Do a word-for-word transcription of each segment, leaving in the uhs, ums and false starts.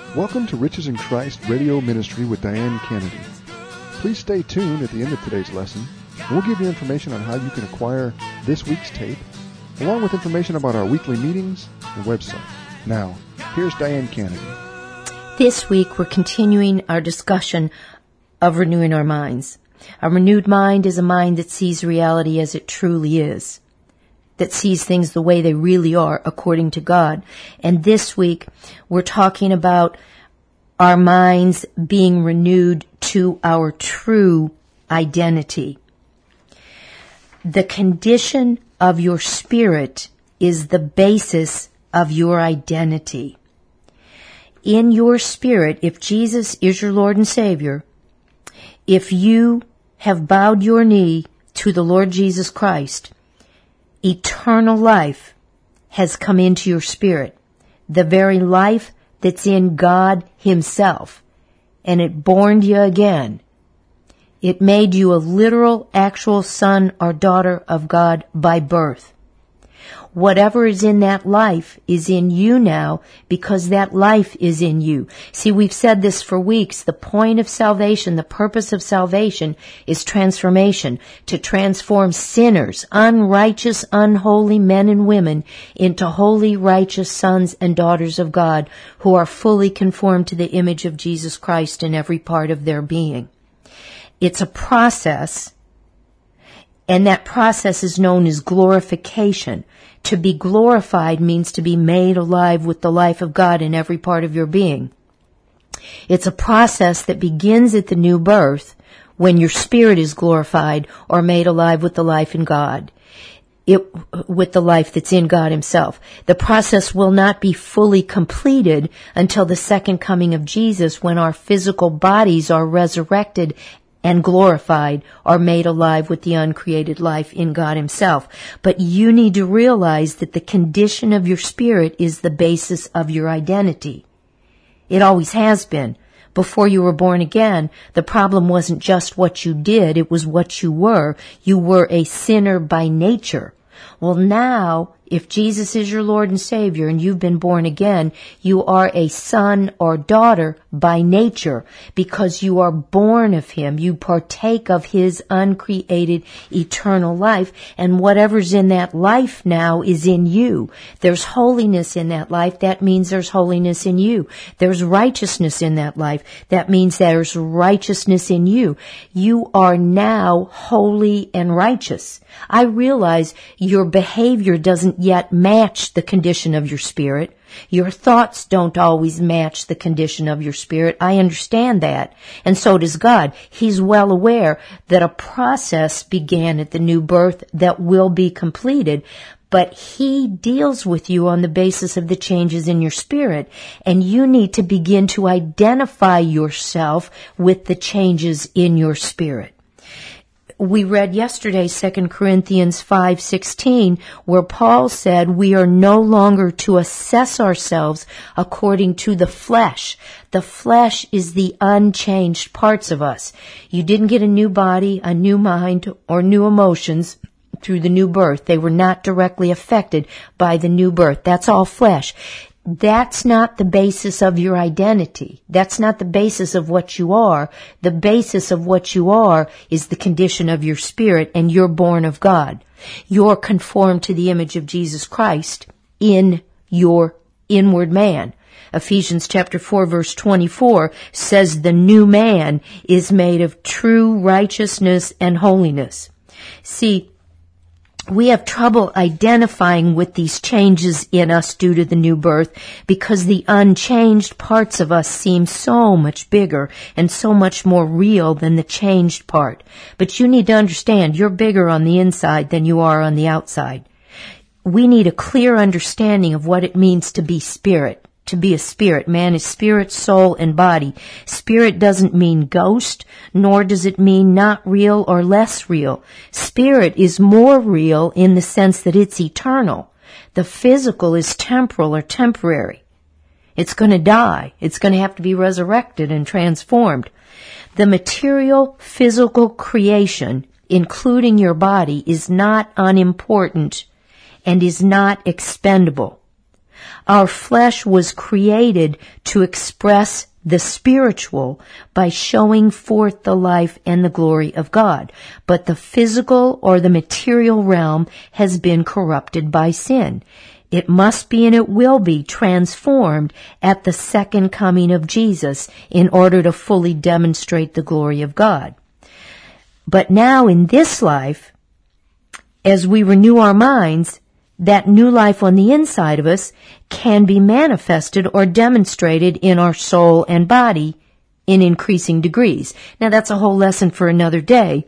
Welcome to Riches in Christ Radio Ministry with Diane Kennedy. Please stay tuned at the end of today's lesson. We'll give you information on how you can acquire this week's tape, along with information about our weekly meetings and website. Now, here's Diane Kennedy. This week, we're continuing our discussion of renewing our minds. A renewed mind is a mind that sees reality as it truly is, that sees things the way they really are according to God. And this week, we're talking about our minds being renewed to our true identity. The condition of your spirit is the basis of your identity. In your spirit, if Jesus is your Lord and Savior, if you have bowed your knee to the Lord Jesus Christ, eternal life has come into your spirit, the very life that's in God Himself, and it born you again. It made you a literal, actual son or daughter of God by birth. Whatever is in that life is in you now because that life is in you. See, we've said this for weeks. The point of salvation, the purpose of salvation is transformation, to transform sinners, unrighteous, unholy men and women into holy, righteous sons and daughters of God who are fully conformed to the image of Jesus Christ in every part of their being. It's a process, and that process is known as glorification. To be glorified means to be made alive with the life of God in every part of your being. It's a process that begins at the new birth when your spirit is glorified or made alive with the life in God, it, with the life that's in God Himself. The process will not be fully completed until the second coming of Jesus, when our physical bodies are resurrected and glorified, are made alive with the uncreated life in God Himself. But you need to realize that the condition of your spirit is the basis of your identity. It always has been. Before you were born again, the problem wasn't just what you did, it was what you were. You were a sinner by nature. Well, now, if Jesus is your Lord and Savior and you've been born again, you are a son or daughter by nature because you are born of Him. You partake of His uncreated eternal life, and whatever's in that life now is in you. There's holiness in that life. That means there's holiness in you. There's righteousness in that life. That means there's righteousness in you. You are now holy and righteous. I realize your behavior doesn't yet match the condition of your spirit. Your thoughts don't always match the condition of your spirit. I understand that. And so does God. He's well aware that a process began at the new birth that will be completed, but He deals with you on the basis of the changes in your spirit, and you need to begin to identify yourself with the changes in your spirit. We read yesterday Second Corinthians five sixteen, where Paul said we are no longer to assess ourselves according to the flesh. The flesh is the unchanged parts of us. You didn't get a new body, a new mind, or new emotions through the new birth. They were not directly affected by the new birth. That's all flesh. That's not the basis of your identity. That's not the basis of what you are. The basis of what you are is the condition of your spirit, and you're born of God. You're conformed to the image of Jesus Christ in your inward man. Ephesians chapter four verse twenty-four says the new man is made of true righteousness and holiness. See, we have trouble identifying with these changes in us due to the new birth because the unchanged parts of us seem so much bigger and so much more real than the changed part. But you need to understand you're bigger on the inside than you are on the outside. We need a clear understanding of what it means to be spirit. To be a spirit. Man is spirit, soul, and body. Spirit doesn't mean ghost, nor does it mean not real or less real. Spirit is more real in the sense that it's eternal. The physical is temporal or temporary. It's going to die. It's going to have to be resurrected and transformed. The material, physical creation, including your body, is not unimportant and is not expendable. Our flesh was created to express the spiritual by showing forth the life and the glory of God. But the physical or the material realm has been corrupted by sin. It must be and it will be transformed at the second coming of Jesus in order to fully demonstrate the glory of God. But now in this life, as we renew our minds, that new life on the inside of us can be manifested or demonstrated in our soul and body in increasing degrees. Now that's a whole lesson for another day.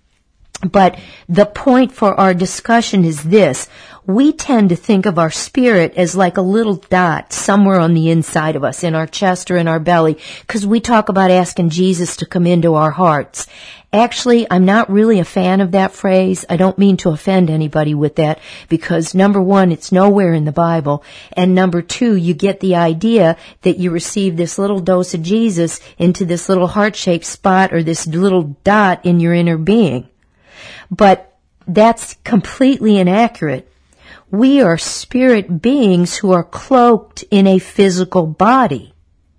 But the point for our discussion is this. We tend to think of our spirit as like a little dot somewhere on the inside of us, in our chest or in our belly, because we talk about asking Jesus to come into our hearts. Actually, I'm not really a fan of that phrase. I don't mean to offend anybody with that, because number one, it's nowhere in the Bible, and number two, you get the idea that you receive this little dose of Jesus into this little heart-shaped spot or this little dot in your inner being. But that's completely inaccurate. We are spirit beings who are cloaked in a physical body.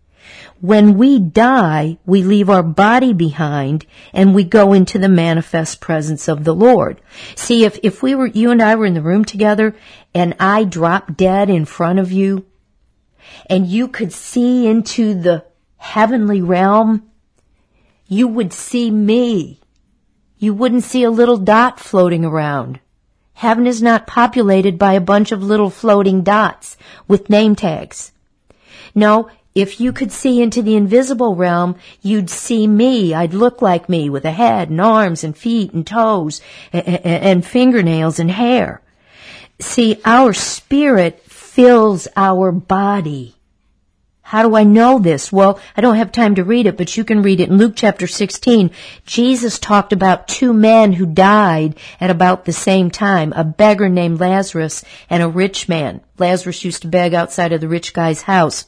When we die, we leave our body behind and we go into the manifest presence of the Lord. See, if, if we were, you and I were in the room together and I dropped dead in front of you and you could see into the heavenly realm, you would see me. You wouldn't see a little dot floating around. Heaven is not populated by a bunch of little floating dots with name tags. No, if you could see into the invisible realm, you'd see me. I'd look like me with a head and arms and feet and toes and, and, and fingernails and hair. See, our spirit fills our body. How do I know this? Well, I don't have time to read it, but you can read it in Luke chapter sixteen. Jesus talked about two men who died at about the same time, a beggar named Lazarus and a rich man. Lazarus used to beg outside of the rich guy's house.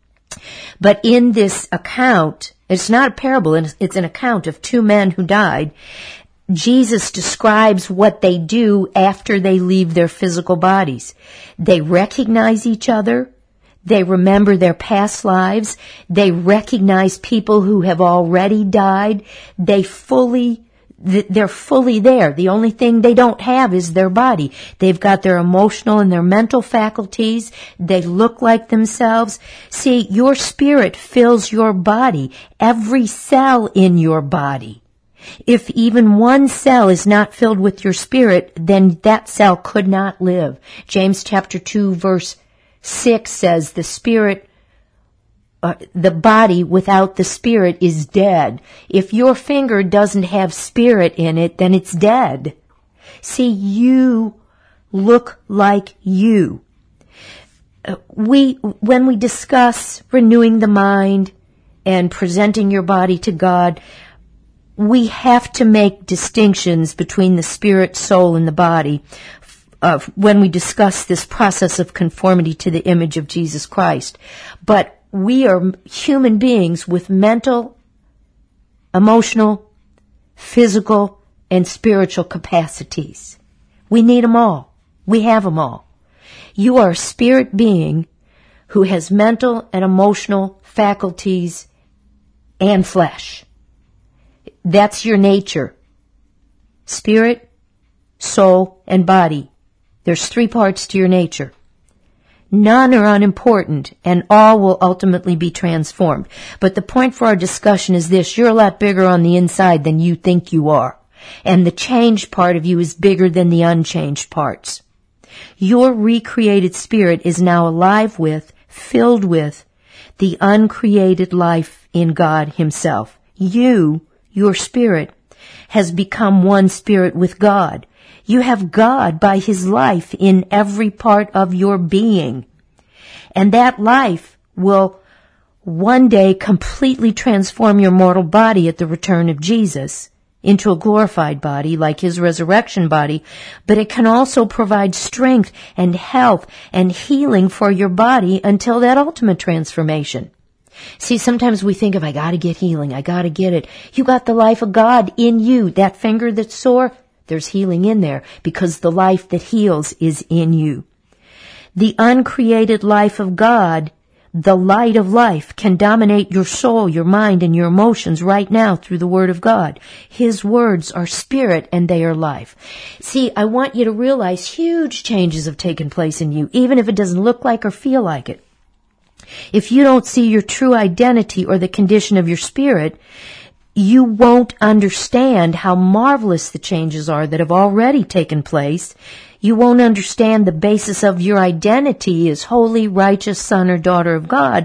But in this account, it's not a parable, it's an account of two men who died. Jesus describes what they do after they leave their physical bodies. They recognize each other. They remember their past lives. They recognize people who have already died. They fully, they're fully there. The only thing they don't have is their body. They've got their emotional and their mental faculties. They look like themselves. See, your spirit fills your body, every cell in your body. If even one cell is not filled with your spirit, then that cell could not live. James chapter two verse six says the spirit, uh, the body without the spirit is dead. If your finger doesn't have spirit in it, then it's dead. See, you look like you. Uh, we, when we discuss renewing the mind and presenting your body to God, we have to make distinctions between the spirit, soul, and the body. Uh, when we discuss this process of conformity to the image of Jesus Christ. But we are human beings with mental, emotional, physical, and spiritual capacities. We need them all. We have them all. You are a spirit being who has mental and emotional faculties and flesh. That's your nature. Spirit, soul, and body. There's three parts to your nature. None are unimportant, and all will ultimately be transformed. But the point for our discussion is this: you're a lot bigger on the inside than you think you are. And the changed part of you is bigger than the unchanged parts. Your recreated spirit is now alive with, filled with, the uncreated life in God Himself. You, your spirit, has become one spirit with God. You have God by His life in every part of your being. And that life will one day completely transform your mortal body at the return of Jesus into a glorified body like His resurrection body, but it can also provide strength and health and healing for your body until that ultimate transformation. See, sometimes we think of, I gotta get healing, I gotta get it. You got the life of God in you. That finger that's sore, there's healing in there because the life that heals is in you. The uncreated life of God, the light of life, can dominate your soul, your mind, and your emotions right now through the Word of God. His words are spirit and they are life. See, I want you to realize huge changes have taken place in you, even if it doesn't look like or feel like it. If you don't see your true identity or the condition of your spirit, you won't understand how marvelous the changes are that have already taken place. You won't understand the basis of your identity as holy, righteous son or daughter of God,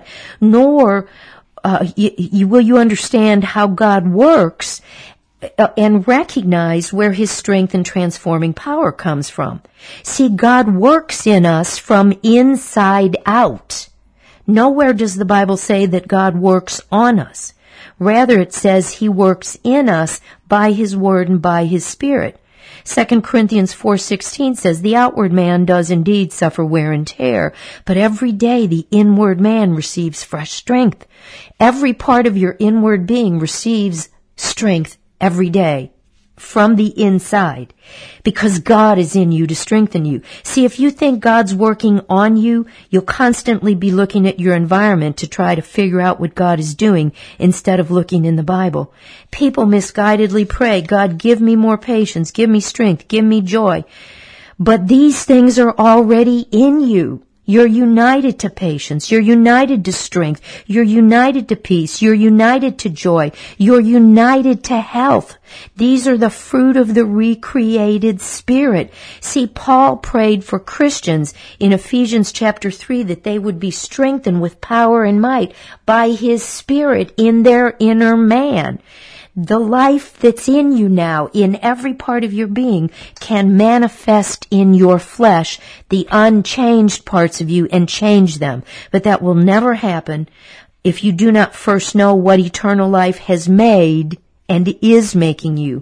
nor uh, you, you, will you understand how God works uh, and recognize where His strength and transforming power comes from. See, God works in us from inside out. Nowhere does the Bible say that God works on us. Rather, it says He works in us by His Word and by His Spirit. Second Corinthians four sixteen says, the outward man does indeed suffer wear and tear, but every day the inward man receives fresh strength. Every part of your inward being receives strength every day from the inside, because God is in you to strengthen you. See, if you think God's working on you, you'll constantly be looking at your environment to try to figure out what God is doing instead of looking in the Bible. People misguidedly pray, God, give me more patience, give me strength, give me joy. But these things are already in you. You're united to patience. You're united to strength. You're united to peace. You're united to joy. You're united to health. These are the fruit of the recreated spirit. See, Paul prayed for Christians in Ephesians chapter three that they would be strengthened with power and might by His Spirit in their inner man. The life that's in you now, in every part of your being, can manifest in your flesh the unchanged parts of you and change them. But that will never happen if you do not first know what eternal life has made and is making you.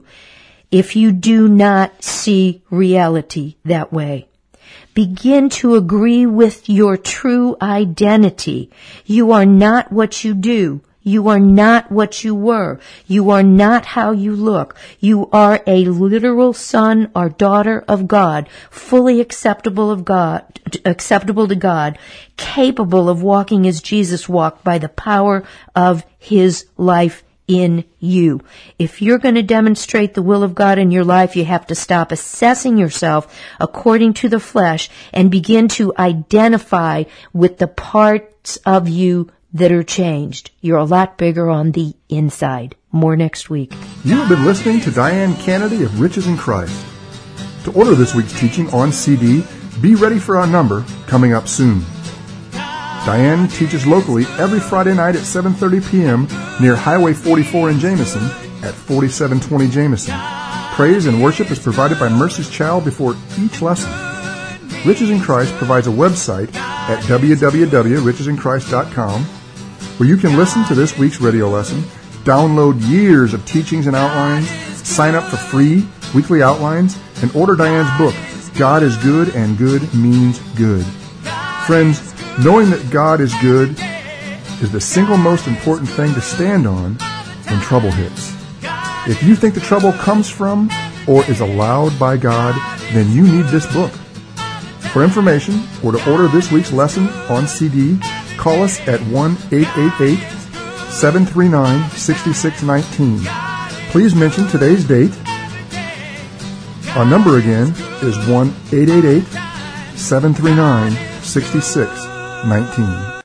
If you do not see reality that way. Begin to agree with your true identity. You are not what you do. You are not what you were. You are not how you look. You are a literal son or daughter of God, fully acceptable of God, acceptable to God, capable of walking as Jesus walked by the power of His life in you. If you're going to demonstrate the will of God in your life, you have to stop assessing yourself according to the flesh and begin to identify with the parts of you that are changed. You're a lot bigger on the inside. More next week. You have been listening to Diane Kennedy of Riches in Christ. To order this week's teaching on C D, be ready for our number coming up soon. Diane teaches locally every Friday night at seven thirty p.m. near Highway forty-four in Jameson at forty-seven twenty Jameson. Praise and worship is provided by Mercy's Child before each lesson. Riches in Christ provides a website at w w w dot riches in christ dot com where you can listen to this week's radio lesson, download years of teachings and outlines, sign up for free weekly outlines, and order Diane's book, God is Good and Good Means Good. Friends, knowing that God is good is the single most important thing to stand on when trouble hits. If you think the trouble comes from or is allowed by God, then you need this book. For information or to order this week's lesson on C D, call us at one eight eight eight, seven three nine, six six one nine. Please mention today's date. Our number again is one eight eight eight, seven three nine, six six one nine.